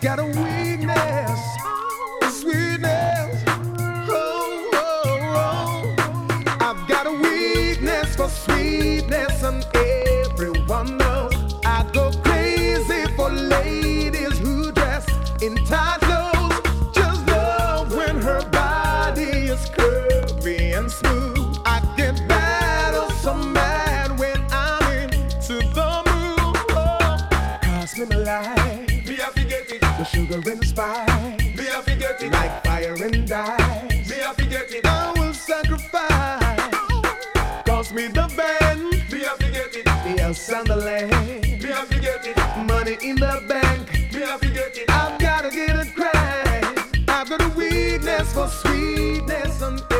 got a weakness, sweetness. Oh, oh, oh. I've got a weakness for sweetness, and everyone knows I go crazy for ladies who dress in tight clothes. Just love when her body is curvy and smooth. I get bad or so mad when I'm into the mood. Oh, pass me my life. Me I forget it. The sugar and the spice. Me I forget it. Like fire and ice. Me I forget it. I will sacrifice. Cost me the band. Me I forget it. The house and the land. Me I forget it. Money in the bank. Me I forget it. I've gotta get it cracked. I've got a weakness for sweetness and